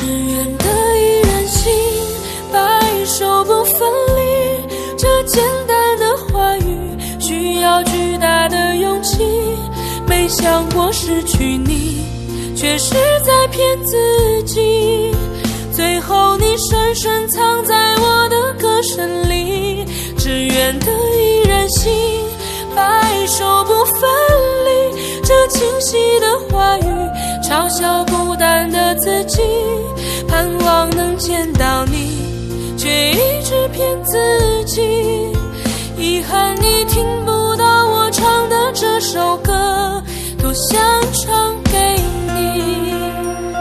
愿得一人心，白首不分离。这简单的话语需要巨大的勇气，没想过失去你，却是在骗自己。最后你深深藏在我的歌声里，只愿得一人心，白首不分离。这清晰的话语嘲笑孤单的自己，盼望能见到你，却一直骗自己。遗憾你听不到我唱的这首歌，多想唱给